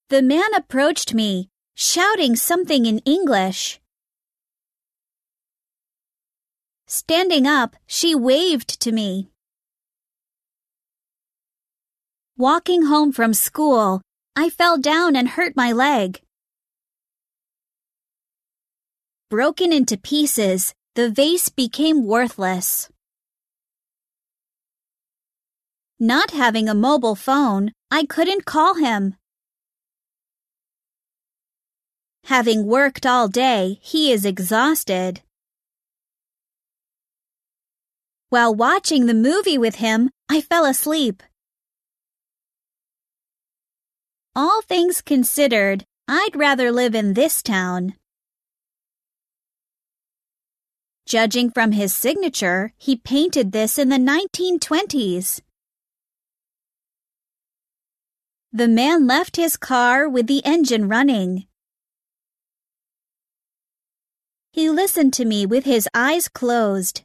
The man approached me, shouting something in English. Standing up, she waved to me. Walking home from school, I fell down and hurt my leg. Broken into pieces, the vase became worthless. Not having a mobile phone, I couldn't call him. Having worked all day, he is exhausted. While watching the movie with him, I fell asleep. All things considered, I'd rather live in this town. Judging from his signature, he painted this in the 1920s. The man left his car with the engine running. He listened to me with his eyes closed.